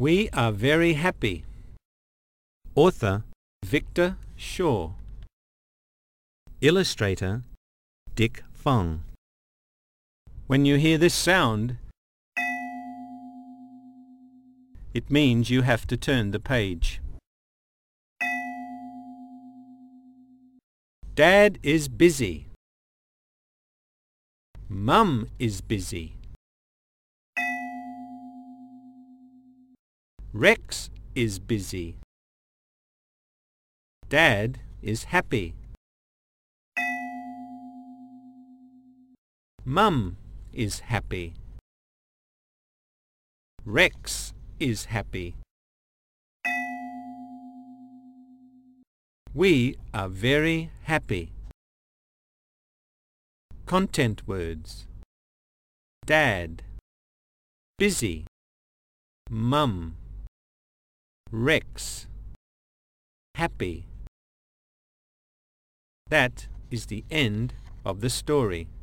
We are very happy. Author Victor Shaw. Illustrator Dick Fong. When you hear this sound, it means you have to turn the page. Dad is busy. Mum is busy. Rex is busy. Dad is happy. Mum is happy. Rex is happy. We are very happy. Content words: Dad, busy, Mum, Rex, happy. That is the end of the story.